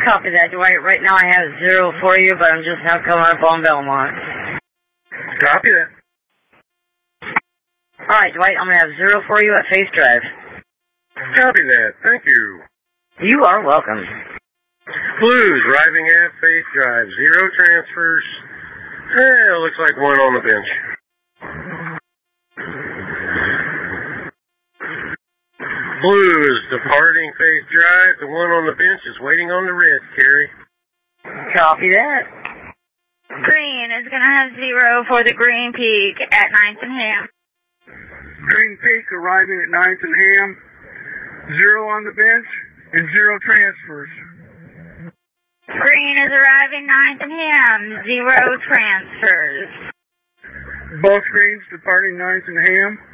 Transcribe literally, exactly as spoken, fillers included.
Copy that, Dwight. Right now I have zero for you, but I'm just now coming up on Belmont. Copy that. Alright, Dwight, I'm going to have zero for you at Face Drive. Copy that. Thank you. You are welcome. Blues, arriving at Face Drive. Zero transfers. Eh, looks like one on the bench. Blues, departing Face Drive. The one on the bench is waiting on the red, Carrie. Copy that. Green is going to have zero for the Green Peak at ninth and Ham. Green Peak arriving at ninth and Ham. Zero on the bench and zero transfers. Green is arriving ninth and Ham. Zero transfers. Both greens departing ninth and Ham.